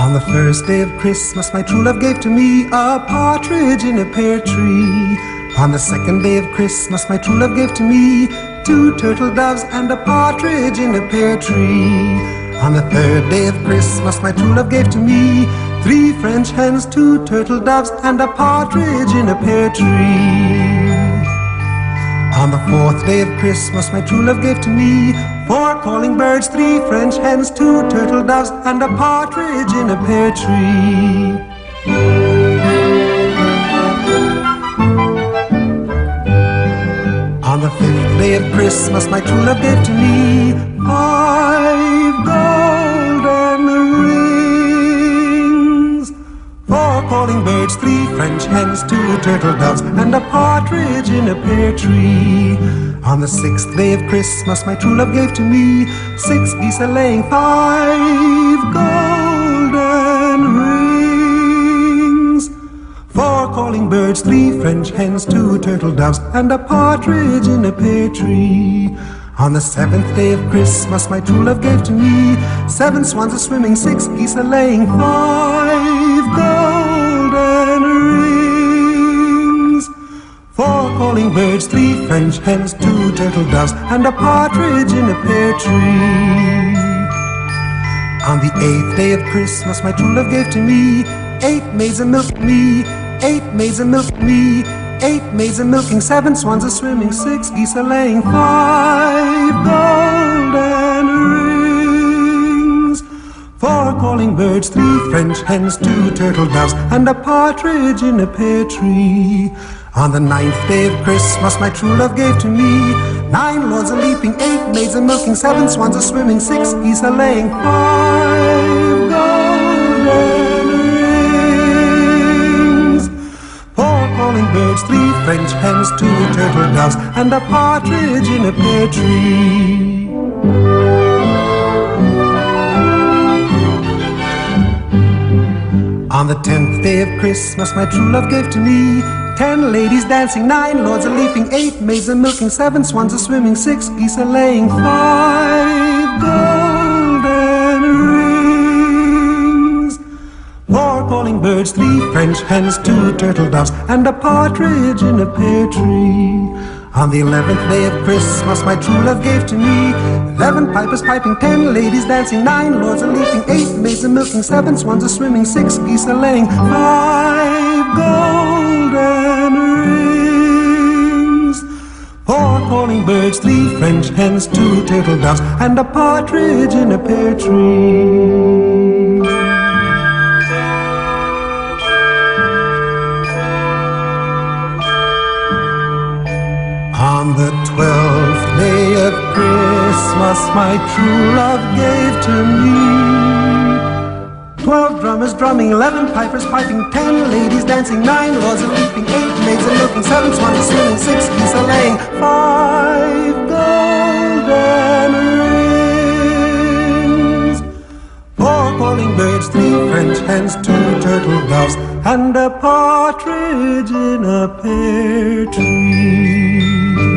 On the first day of Christmas, my true love gave to me a partridge in a pear tree. On the second day of Christmas, my true love gave to me 2 turtle doves and a partridge in a pear tree. On the third day of Christmas, my true love gave to me 3 French hens, 2 turtle doves, and a partridge in a pear tree. On the fourth day of Christmas, my true love gave to me 4 calling birds, 3 French hens, 2 turtle doves, and a partridge in a pear tree. On the 5th day of Christmas, my true love gave to me 5 golden rings, 4 calling birds, 3 French hens, 2 turtle doves, and a partridge in a pear tree. On the 6th day of Christmas, my true love gave to me 6 geese a-laying, 5 golden rings, 4 calling birds, 3 French hens, 2 turtle doves, and a partridge in a pear tree. On the 7th day of Christmas, my true love gave to me 7 swans a-swimming, 6 geese a-laying, 5 golden rings, 4 calling birds, 3 French hens, 2 turtle doves, and a partridge in a pear tree. On the 8th day of Christmas, my true love gave to me 8 maids a-milking me, 8 maids a-milking me, 8 maids a-milking, 7 swans a-swimming, 6 geese a-laying, 5 golden rings, 4 calling birds, 3 French hens, 2 turtle doves, and a partridge in a pear tree. On the 9th day of Christmas, my true love gave to me 9 lords a-leaping, 8 maids a-milking, 7 swans a-swimming, 6 geese a-laying, 5 golden rings, 4 calling birds, 3 French hens, 2 turtle doves, and a partridge in a pear tree. On the 10th day of Christmas, my true love gave to me 10 ladies dancing, 9 lords a-leaping, 8 maids a-milking, 7 swans a-swimming, 6 geese a-laying, 5 golden rings, 4 calling birds, 3 French hens, 2 turtle doves, and a partridge in a pear tree. On the 11th day of Christmas, my true love gave to me 11 pipers piping, 10 ladies dancing, 9 lords a-leaping, 8 maids a-milking, 7 swans a-swimming, 6 geese a-laying, 5 golden rings, 4 calling birds, 3 French hens, 2 turtle doves, and a partridge in a pear tree. On the 12th day of Christmas, my true love gave to me 12 drummers drumming, 11 pipers piping, 10 ladies dancing, 9 lords a-leaping, 8 maids a-milking, 7 swans a-swimming, 6 geese a-laying, 5 golden rings, 4 calling birds, 3 French hens, 2 turtle doves, and a partridge in a pear tree.